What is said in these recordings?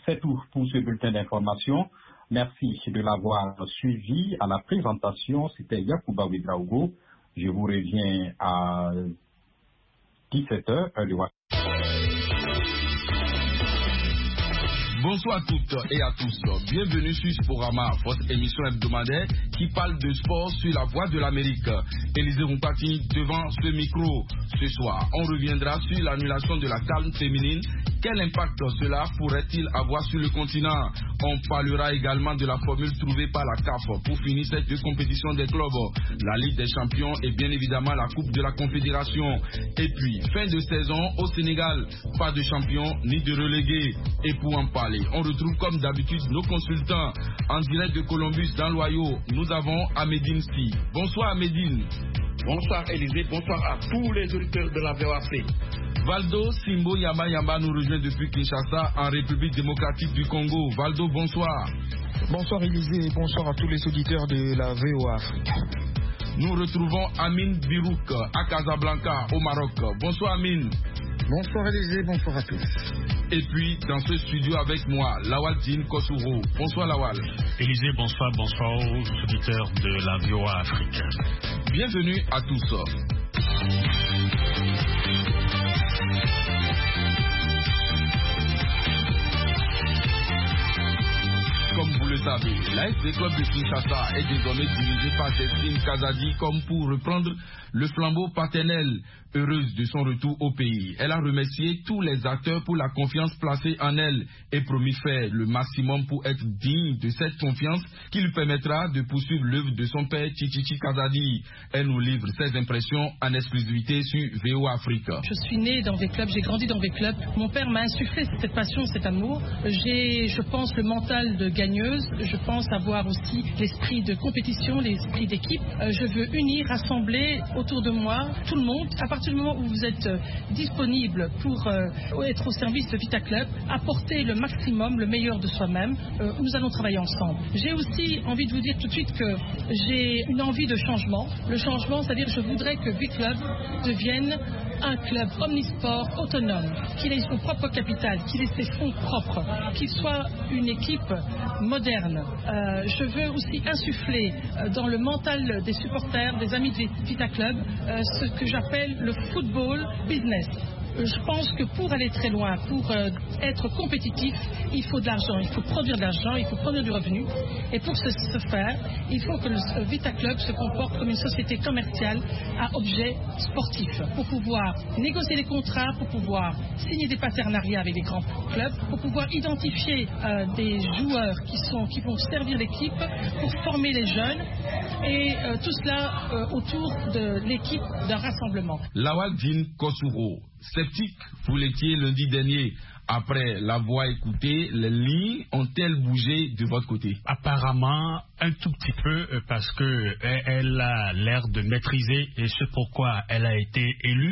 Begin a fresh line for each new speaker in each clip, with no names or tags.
C'est tout pour ce bulletin d'information. Merci de l'avoir suivi. À la présentation, c'était Yacouba Ouedraogo. Je vous reviens à 17h, heure de Washington.
Bonsoir à toutes et à tous. Bienvenue sur Sporama, votre émission hebdomadaire qui parle de sport sur la voie de l'Amérique. Élisée Rompati devant ce micro. Ce soir, on reviendra sur l'annulation de la CAN féminine. Quel impact cela pourrait-il avoir sur le continent? On parlera également de la formule trouvée par la CAF pour finir cette deux compétitions des clubs, la Ligue des Champions et bien évidemment la Coupe de la Confédération. Et puis, fin de saison au Sénégal, pas de champion ni de relégué. Et pour en parler, on retrouve comme d'habitude nos consultants en direct de Columbus dans l'Ohio. Nous avons Amédine Sy. Bonsoir Amédine.
Bonsoir Élisée, bonsoir à tous les auditeurs de la VOAC.
Valdo Simbo Yamba nous rejoint depuis Kinshasa en République démocratique du Congo. Valdo, bonsoir.
Bonsoir Élisée et bonsoir à tous les auditeurs de la VOA Afrique.
Nous retrouvons Amine Birouk à Casablanca au Maroc. Bonsoir Amine.
Bonsoir Élisée, bonsoir à tous.
Et puis, dans ce studio avec moi, Lawal Dine Kosouro. Bonsoir Lawal.
Élisée, bonsoir aux auditeurs de la VOA Afrique.
Bienvenue à tous. Comme vous le savez, l'ASV Club de Kinshasa est désormais dirigé par Destine Kazadi comme pour reprendre le flambeau paternel. Heureuse de son retour au pays, elle a remercié tous les acteurs pour la confiance placée en elle et promis faire le maximum pour être digne de cette confiance qui lui permettra de poursuivre l'œuvre de son père Chichichi Kazadi. Elle nous livre ses impressions en exclusivité sur VOA Afrique.
Je suis née dans des clubs, j'ai grandi dans des clubs. Mon père m'a insufflé cette passion, cet amour. J'ai, je pense, le mental de gagneuse. Je pense avoir aussi l'esprit de compétition, l'esprit d'équipe. Je veux unir, rassembler autour de moi tout le monde. À partir du moment où vous êtes disponible pour être au service de Vita Club, apporter le maximum, le meilleur de soi-même, nous allons travailler ensemble. J'ai aussi envie de vous dire tout de suite que j'ai une envie de changement. Le changement, c'est-à-dire que je voudrais que Vita Club devienne un club omnisport autonome, qu'il ait son propre capital, qu'il ait ses fonds propres, qu'il soit une équipe moderne. Je veux aussi insuffler dans le mental des supporters, des amis de Vita Club, ce que j'appelle le football business. Je pense que pour aller très loin, pour être compétitif, il faut de l'argent, il faut produire de l'argent, il faut produire du revenu. Et pour ce faire, il faut que le Vita Club se comporte comme une société commerciale à objet sportif. Pour pouvoir négocier des contrats, pour pouvoir signer des partenariats avec des grands clubs, pour pouvoir identifier des joueurs qui vont servir l'équipe, pour former les jeunes. Et tout cela autour de l'équipe d'un rassemblement.
Lawal Dine Kosouro, sceptique, vous l'étiez lundi dernier. Après l'avoir écouté, les lignes ont-elles bougé de votre côté?
Apparemment, un tout petit peu, parce que elle a l'air de maîtriser et ce pourquoi elle a été élue.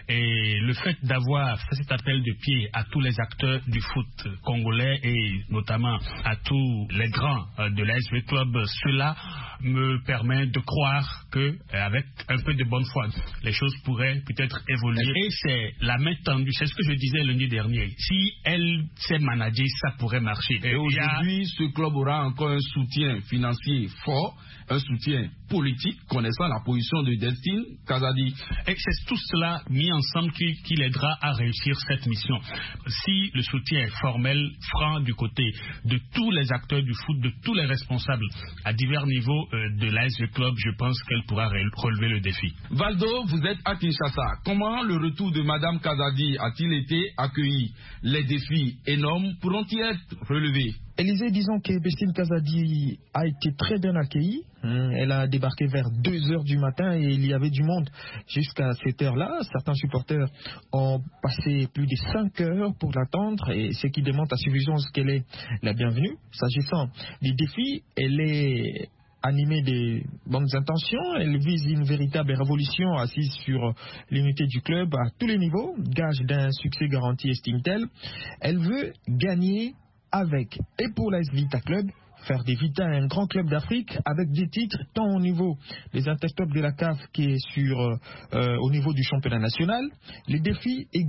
Et le fait d'avoir fait cet appel de pied à tous les acteurs du foot congolais et notamment à tous les grands de l'ASV Club, cela me permet de croire que, avec un peu de bonne foi, les choses pourraient peut-être évoluer. Et c'est la main tendue, c'est ce que je disais lundi dernier. Si elle s'est managée, ça pourrait marcher.
Et aujourd'hui, ce club aura encore un soutien financier fort, un soutien politique, connaissant la position de Destine Kazadi.
Et c'est tout cela mis ensemble qui l'aidera à réussir cette mission. Si le soutien est formel, franc du côté de tous les acteurs du foot, de tous les responsables à divers niveaux de l'ASV Club, je pense qu'elle pourra relever le défi.
Valdo, vous êtes à Kinshasa. Comment le retour de Madame Kazadi a-t-il été accueilli? Les défis énormes pourront-ils être relevés?
Élisée, disons que Destine Kazadi a été très bien accueillie. Elle a débarqué vers 2h du matin et il y avait du monde jusqu'à cette heure-là. Certains supporters ont passé plus de 5 heures pour l'attendre, et ce qui démontre à suffisance qu'elle est la bienvenue. S'agissant des défis, elle est animée de bonnes intentions. Elle vise une véritable révolution assise sur l'unité du club à tous les niveaux, gage d'un succès garanti, estime-t-elle. Elle veut gagner avec et pour l'AS Vita Club, faire des Vita un grand club d'Afrique avec des titres tant au niveau des intertops de la CAF qui est au niveau du championnat national. Le défi est grand.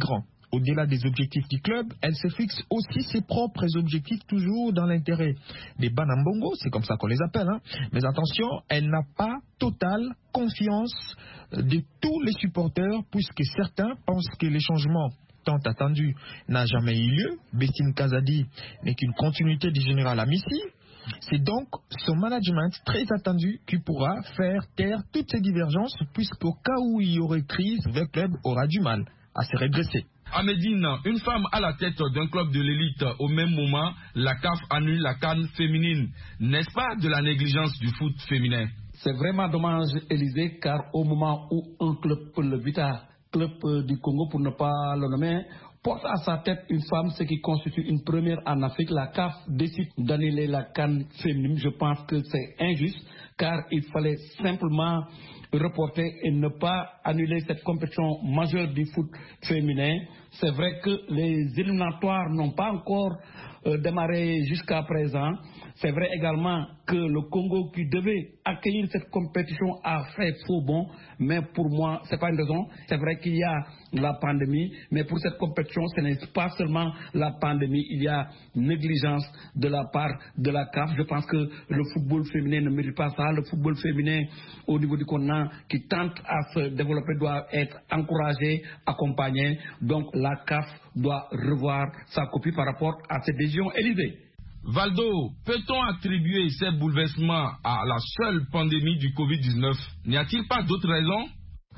Au-delà des objectifs du club, elle se fixe aussi ses propres objectifs, toujours dans l'intérêt des Banambongo, c'est comme ça qu'on les appelle. Mais attention, elle n'a pas totale confiance de tous les supporters, puisque certains pensent que les changements tant attendus n'ont jamais eu lieu. Bestine Kazadi n'est qu'une continuité du général Amissi. C'est donc son management très attendu qui pourra faire taire toutes ces divergences, puisqu'au cas où il y aurait crise, le club aura du mal à se redresser.
À Médine, une femme à la tête d'un club de l'élite. Au même moment, la CAF annule la CAN féminine. N'est-ce pas de la négligence du foot féminin?
C'est vraiment dommage, Élysée, car au moment où un club, le Vita Club du Congo, pour ne pas le nommer, porte à sa tête une femme, ce qui constitue une première en Afrique, la CAF décide d'annuler la CAN féminine. Je pense que c'est injuste, car il fallait simplement reporter et ne pas annuler cette compétition majeure du foot féminin. C'est vrai que les éliminatoires n'ont pas encore démarré jusqu'à présent. C'est vrai également que le Congo, qui devait accueillir cette compétition, a fait faux bond, mais pour moi, ce n'est pas une raison. C'est vrai qu'il y a la pandémie, mais pour cette compétition, ce n'est pas seulement la pandémie, il y a négligence de la part de la CAF. Je pense que le football féminin ne mérite pas ça. Le football féminin au niveau du continent qui tente à se développer doit être encouragé, accompagné. Donc la CAF doit revoir sa copie par rapport à cette décision Élysée.
Valdo, peut-on attribuer ces bouleversements à la seule pandémie du Covid-19? N'y a-t-il pas d'autres raisons?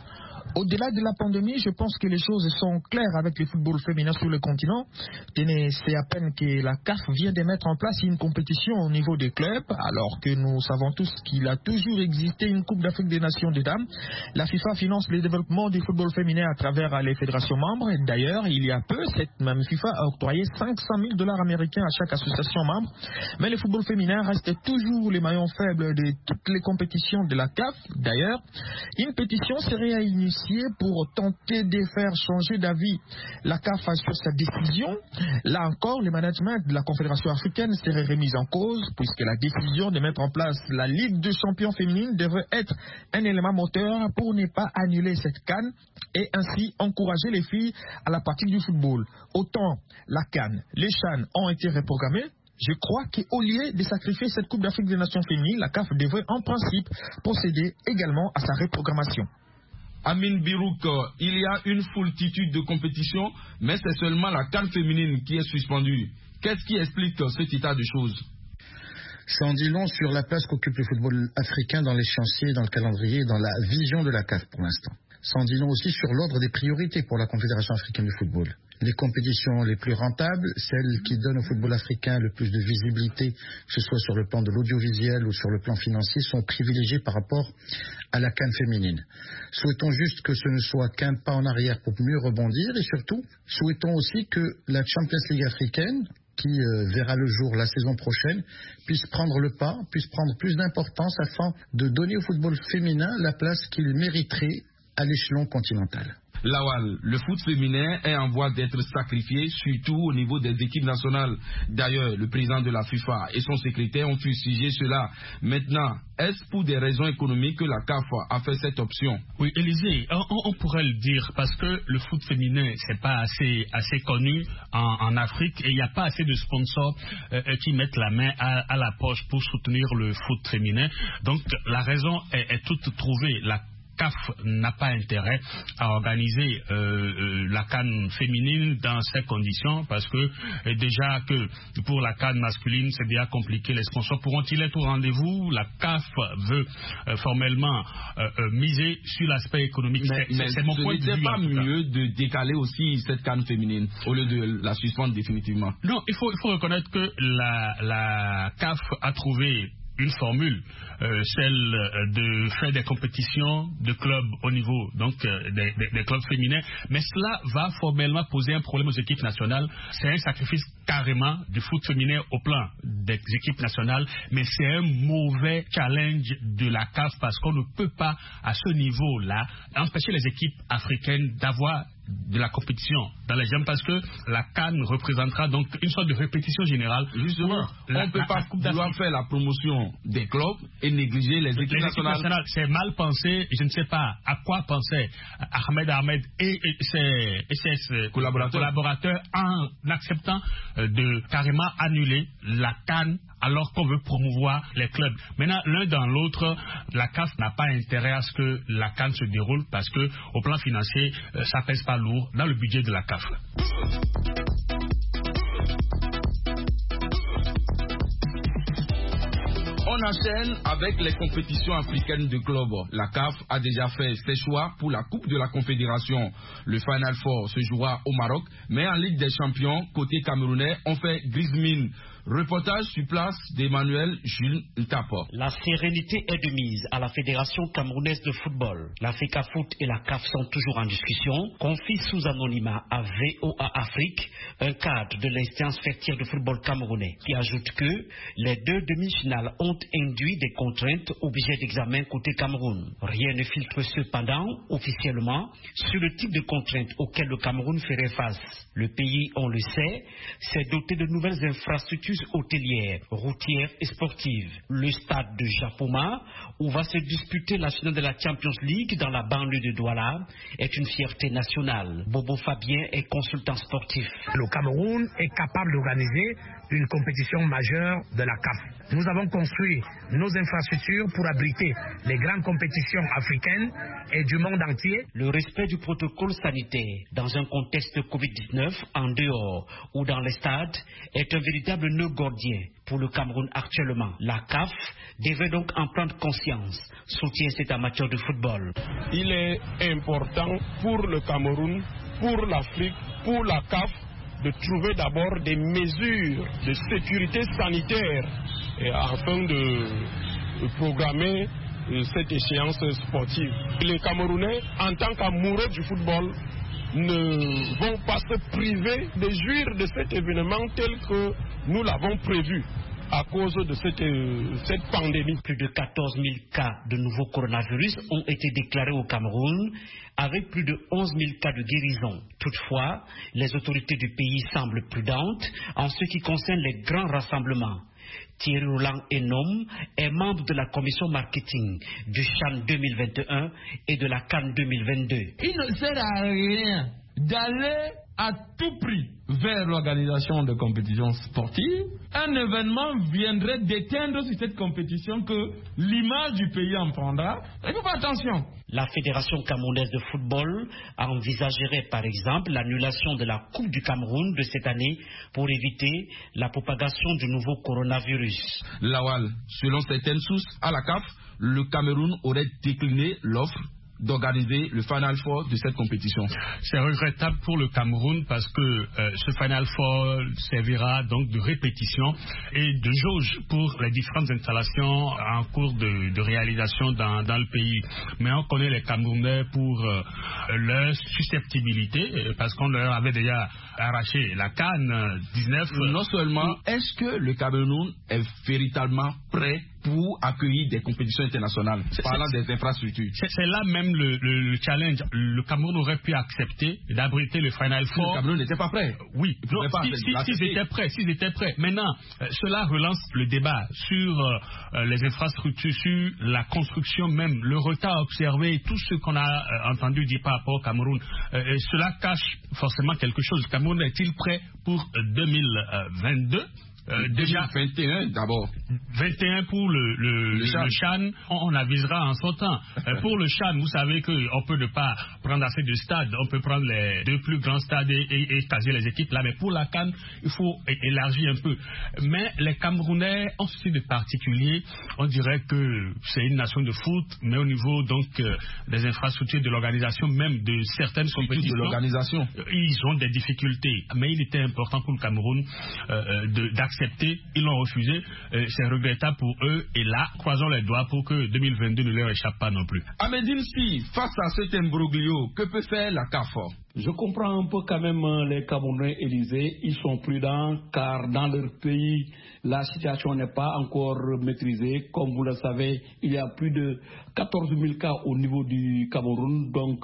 Au-delà de la pandémie, je pense que les choses sont claires avec le football féminin sur le continent. C'est à peine que la CAF vient de mettre en place une compétition au niveau des clubs, alors que nous savons tous qu'il a toujours existé une Coupe d'Afrique des Nations des dames. La FIFA finance le développement du football féminin à travers les fédérations membres. D'ailleurs, il y a peu, cette même FIFA a octroyé 500 000 $ américains à chaque association membre. Mais le football féminin reste toujours les maillons faibles de toutes les compétitions de la CAF. D'ailleurs, une pétition serait à initier pour tenter de faire changer d'avis la CAF sur sa décision. Là encore, le management de la Confédération africaine serait remis en cause, puisque la décision de mettre en place la Ligue de champions féminine devrait être un élément moteur pour ne pas annuler cette CAN et ainsi encourager les filles à la pratique du football. Autant la CAN, les CHAN ont été reprogrammés, je crois qu'au lieu de sacrifier cette Coupe d'Afrique des Nations féminines, la CAF devrait en principe procéder également à sa reprogrammation.
Amin Birouk, il y a une foultitude de compétitions, mais c'est seulement la CAN féminine qui est suspendue. Qu'est-ce qui explique cet état de choses?
Ça en dit long sur la place qu'occupe le football africain dans l'échéancier, dans le calendrier, dans la vision de la CAF pour l'instant. Ça en dit long aussi sur l'ordre des priorités pour la Confédération africaine de football. Les compétitions les plus rentables, celles qui donnent au football africain le plus de visibilité, que ce soit sur le plan de l'audiovisuel ou sur le plan financier, sont privilégiées par rapport à la CAN féminine. Souhaitons juste que ce ne soit qu'un pas en arrière pour mieux rebondir et surtout, souhaitons aussi que la Champions League africaine, qui verra le jour la saison prochaine, puisse prendre le pas, puisse prendre plus d'importance afin de donner au football féminin la place qu'il mériterait à l'échelon continental.
Lawal, le foot féminin est en voie d'être sacrifié, surtout au niveau des équipes nationales. D'ailleurs, le président de la FIFA et son secrétaire ont fustigé cela. Maintenant, est-ce pour des raisons économiques que la CAF a fait cette option?
Oui, Élysée, on pourrait le dire parce que le foot féminin, c'est pas assez connu en Afrique et il n'y a pas assez de sponsors qui mettent la main à la poche pour soutenir le foot féminin. Donc, la raison est toute trouvée. La CAF n'a pas intérêt à organiser la CAN féminine dans ces conditions parce que déjà que pour la CAN masculine c'est déjà compliqué, les sponsors pourront-ils être au rendez-vous? La CAF veut formellement miser sur l'aspect économique. C'est mon point de vue.
Ce n'était pas mieux de décaler aussi cette CAN féminine au lieu de la suspendre définitivement?
Non, il faut reconnaître que la CAF a trouvé une formule, celle de faire des compétitions de clubs au niveau donc des clubs féminins, mais cela va formellement poser un problème aux équipes nationales. C'est un sacrifice carrément du foot féminin au plan des équipes nationales, mais c'est un mauvais challenge de la CAF parce qu'on ne peut pas à ce niveau-là empêcher les équipes africaines d'avoir de la compétition dans les GEM parce que la CAN représentera donc une sorte de répétition générale.
Justement, on ne peut pas vouloir faire la promotion des clubs et négliger les équipes nationales.
C'est mal pensé, je ne sais pas à quoi pensaient Ahmed et ses collaborateurs en acceptant de carrément annuler la CAN alors qu'on veut promouvoir les clubs. Maintenant, l'un dans l'autre, la CAF n'a pas intérêt à ce que la CAN se déroule parce que au plan financier, ça pèse pas lourd dans le budget de la CAF.
On enchaîne avec les compétitions africaines de clubs. La CAF a déjà fait ses choix pour la Coupe de la Confédération. Le Final Four se jouera au Maroc, mais en Ligue des Champions, côté camerounais, on fait grise mine. Reportage sur place d'Emmanuel Jules Ntapa.
La sérénité est de mise à la Fédération camerounaise de football. La FECAFOOT et la CAF sont toujours en discussion. Confie sous anonymat à VOA Afrique, un cadre de l'instance fertière de football camerounais, qui ajoute que les 2 demi-finales ont induit des contraintes au budget d'examen côté Cameroun. Rien ne filtre cependant, officiellement, sur le type de contraintes auxquelles le Cameroun ferait face. Le pays, on le sait, s'est doté de nouvelles infrastructures hôtelières, routières et sportives. Le stade de Japoma, où va se disputer la finale de la Champions League dans la banlieue de Douala, est une fierté nationale. Bobo Fabien est consultant sportif.
Le Cameroun est capable d'organiser une compétition majeure de la CAF. Nous avons construit nos infrastructures pour abriter les grandes compétitions africaines et du monde entier.
Le respect du protocole sanitaire dans un contexte Covid-19 en dehors ou dans les stades est un véritable nœud gordien pour le Cameroun actuellement. La CAF devait donc en prendre conscience, soutient cet amateur de football.
Il est important pour le Cameroun, pour l'Afrique, pour la CAF, de trouver d'abord des mesures de sécurité sanitaire afin de programmer cette échéance sportive. Les Camerounais, en tant qu'amoureux du football, ne vont pas se priver de jouir de cet événement tel que nous l'avons prévu à cause de cette pandémie.
Plus de 14 000 cas de nouveau coronavirus ont été déclarés au Cameroun, avec plus de 11 000 cas de guérison. Toutefois, les autorités du pays semblent prudentes en ce qui concerne les grands rassemblements. Thierry Roland Enom est membre de la commission marketing du CHAN 2021 et de la CAN 2022.
Il ne sert à rien d'aller à tout prix vers l'organisation de compétitions sportives. Un événement viendrait d'éteindre sur cette compétition que l'image du pays en prendra. Il faut faire attention.
La Fédération camerounaise de football envisagerait par exemple l'annulation de la Coupe du Cameroun de cette année pour éviter la propagation du nouveau coronavirus.
Lawal, selon certaines sources à la CAF, le Cameroun aurait décliné l'offre d'organiser le Final Four de cette compétition.
C'est regrettable pour le Cameroun parce que ce Final Four servira donc de répétition et de jauge pour les différentes installations en cours de réalisation dans le pays. Mais on connaît les Camerounais pour leur susceptibilité parce qu'on leur avait déjà arraché la CAN 19.
Non seulement, est-ce que le Cameroun est véritablement prêt pour accueillir des compétitions internationales, parlant des infrastructures?
C'est là même le challenge. Le Cameroun aurait pu accepter d'abriter le Final Four.
Le Cameroun n'était pas prêt.
Oui, s'ils étaient prêts. Maintenant, cela relance le débat sur les infrastructures, sur la construction même, le retard observé, tout ce qu'on a entendu dire par rapport au Cameroun. Cela cache forcément quelque chose. Le Cameroun est-il prêt pour 2022?
Déjà 21 d'abord.
21 pour le CHAN, on avisera en son temps. Pour le CHAN, vous savez qu'on peut ne pas prendre assez de stades, on peut prendre les 2 plus grands stades et caser les équipes là, mais pour la CAN, il faut élargir un peu. Mais les Camerounais ont ceci de particulier, on dirait que c'est une nation de foot, mais au niveau donc des infrastructures de l'organisation, même de certaines compétitions,
de l'organisation,
ils ont des difficultés. Mais il était important pour le Cameroun d'accepter, ils l'ont refusé, c'est regrettable pour eux, et là, croisons les doigts pour que 2022 ne leur échappe pas non plus.
Ahmedine Si, face à cet imbroglio, que peut faire la CAF?
Je comprends un peu quand même les Camerounais, Élysée. Ils sont prudents car dans leur pays, la situation n'est pas encore maîtrisée. Comme vous le savez, il y a plus de 14 000 cas au niveau du Cameroun. Donc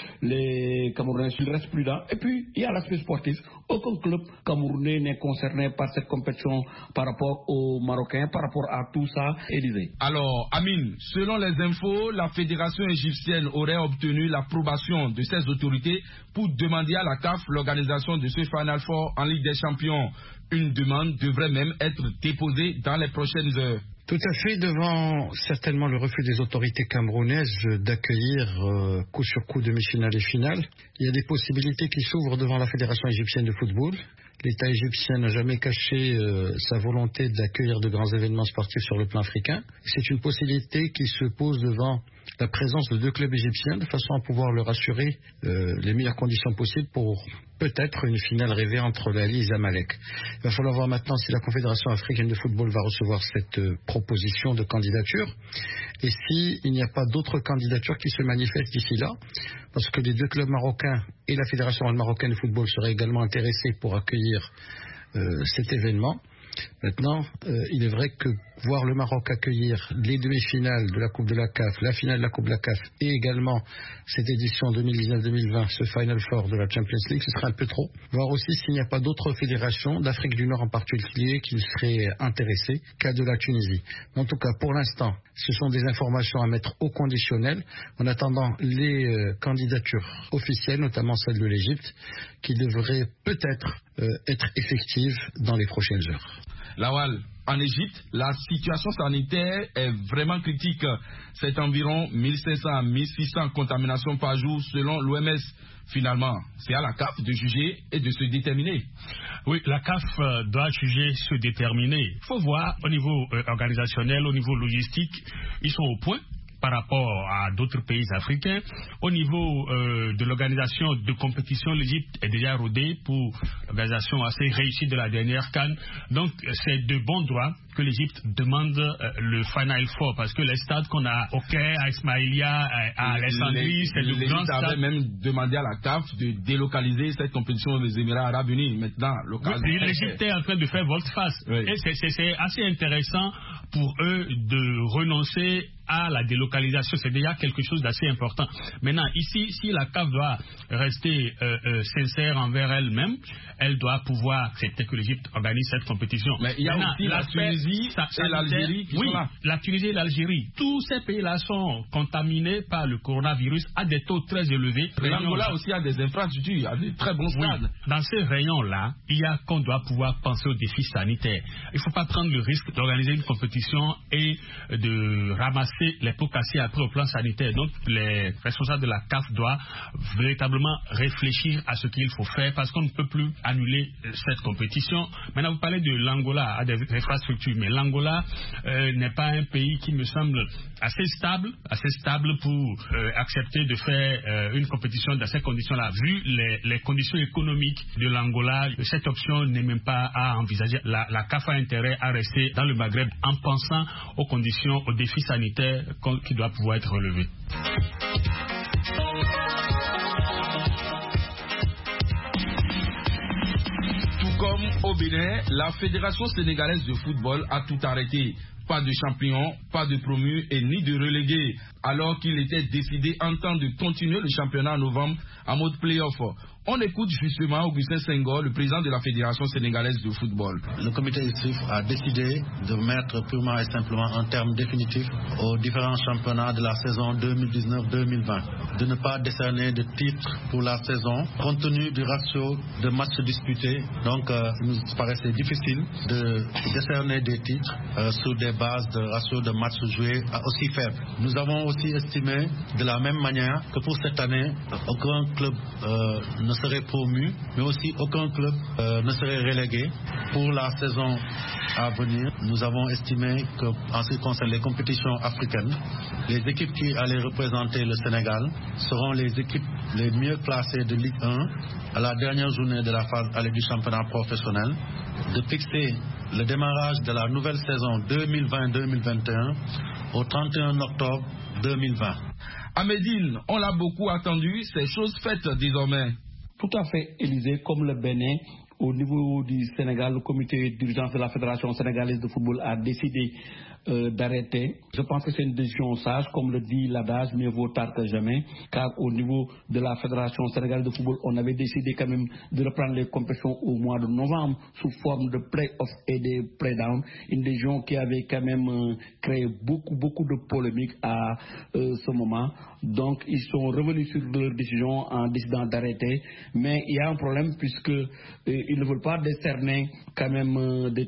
les Camerounais restent prudents. Et puis, il y a l'aspect sportif. Aucun club camerounais n'est concerné par cette compétition par rapport aux Marocains, par rapport à tout ça, Élysée.
Alors, Amine, selon les infos, la fédération égyptienne aurait obtenu l'approbation de ses autorités pour demander à la CAF l'organisation de ce Final Four en Ligue des Champions. Une demande devrait même être déposée dans les prochaines heures.
Tout à fait, devant certainement le refus des autorités camerounaises d'accueillir coup sur coup demi-finale et finale, il y a des possibilités qui s'ouvrent devant la Fédération égyptienne de football. L'État égyptien n'a jamais caché sa volonté d'accueillir de grands événements sportifs sur le plan africain. C'est une possibilité qui se pose devant la présence de 2 clubs égyptiens de façon à pouvoir leur assurer les meilleures conditions possibles pour peut-être une finale rêvée entre l'Ali et Zamalek. Il va falloir voir maintenant si la Confédération africaine de football va recevoir cette proposition de candidature et s'il n'y a pas d'autres candidatures qui se manifestent d'ici là, parce que les 2 clubs marocains et la Fédération marocaine de football seraient également intéressés pour accueillir cet événement. Maintenant, il est vrai que voir le Maroc accueillir les demi-finales de la Coupe de la CAF, la finale de la Coupe de la CAF et également cette édition 2019-2020, ce Final Four de la Champions League, ce serait un peu trop. Voir aussi s'il n'y a pas d'autres fédérations, d'Afrique du Nord en particulier, qui seraient intéressées qu'à de la Tunisie. Mais en tout cas, pour l'instant, ce sont des informations à mettre au conditionnel en attendant les candidatures officielles, notamment celle de l'Égypte, qui devraient peut-être être effectives dans les prochaines heures.
Lawal, en Égypte, la situation sanitaire est vraiment critique. C'est environ 1500 à 1600 contaminations par jour selon l'OMS. Finalement, c'est à la CAF de juger et de se déterminer.
Oui, la CAF doit juger, se déterminer. Il faut voir au niveau organisationnel, au niveau logistique, ils sont au point par rapport à d'autres pays africains. Au niveau de l'organisation de compétition, l'Égypte est déjà rodée pour l'organisation assez réussie de la dernière CAN. Donc, c'est de bon droit que l'Égypte demande le Final Four, parce que les stades qu'on a au Caire, à Ismaïlia, à Alexandrie, c'est de grands stades.
L'Égypte avait même demandé à la CAF de délocaliser cette compétition des Émirats Arabes Unis. Maintenant, l'occasion...
Oui, l'Égypte est en train de faire volte-face. Oui. Et c'est assez intéressant pour eux de renoncer à la délocalisation. C'est déjà quelque chose d'assez important. Maintenant, ici, si la CAF doit rester sincère envers elle-même, elle doit pouvoir accepter que l'Égypte organise cette compétition.
Mais il y a aussi la Tunisie et l'Algérie qui sont là.
La Tunisie et l'Algérie. Tous ces pays-là sont contaminés par le coronavirus à des taux très élevés.
L'Angola aussi a des infrastructures, il y a des très bons stades.
Oui. Dans ces rayons-là, il y a qu'on doit pouvoir penser aux défis sanitaires. Il ne faut pas prendre le risque d'organiser une compétition et de ramasser les pots cassés après au plan sanitaire. Donc, les responsables de la CAF doivent véritablement réfléchir à ce qu'il faut faire, parce qu'on ne peut plus annuler cette compétition. Maintenant, vous parlez de l'Angola à des infrastructures, mais l'Angola n'est pas un pays qui me semble assez stable pour accepter de faire une compétition dans ces conditions-là. Vu les conditions économiques de l'Angola, cette option n'est même pas à envisager. La CAF a intérêt à rester dans le Maghreb en pensant aux conditions, aux défis sanitaires qui doivent pouvoir être relevés.
Comme au Bénin, la Fédération sénégalaise de football a tout arrêté. Pas de champion, pas de promu et ni de relégué. Alors qu'il était décidé en temps de continuer le championnat en novembre en mode play-off. On écoute justement Augustin Senghor, le président de la Fédération sénégalaise de football.
Le comité exécutif a décidé de mettre purement et simplement un terme définitif aux différents championnats de la saison 2019-2020. De ne pas décerner de titres pour la saison, compte tenu du ratio de matchs disputés. Donc, il nous paraissait difficile de décerner des titres sur des bases de ratio de matchs joués aussi faibles. Nous avons aussi estimé de la même manière que pour cette année, aucun club ne serait promu, mais aussi aucun club ne serait relégué. Pour la saison à venir, nous avons estimé qu'en ce qui concerne les compétitions africaines, les équipes qui allaient représenter le Sénégal seront les équipes les mieux classées de Ligue 1 à la dernière journée de la phase allée du championnat professionnel, de fixer le démarrage de la nouvelle saison 2020-2021 au 31 octobre 2020.
À Médine, on l'a beaucoup attendu, c'est chose faite désormais.
Tout à fait, Élysée, comme le Bénin. Au niveau du Sénégal, le comité d'urgence de la Fédération sénégalaise de football a décidé d'arrêter. Je pense que c'est une décision sage, comme le dit l'adage, mieux vaut tard que jamais, car au niveau de la Fédération sénégalaise de football, on avait décidé quand même de reprendre les compétitions au mois de novembre sous forme de play-off et de play-down, une décision qui avait quand même créé beaucoup de polémiques à ce moment. Donc ils sont revenus sur leur décision en décidant d'arrêter, mais il y a un problème puisque ils ne veulent pas décerner quand même des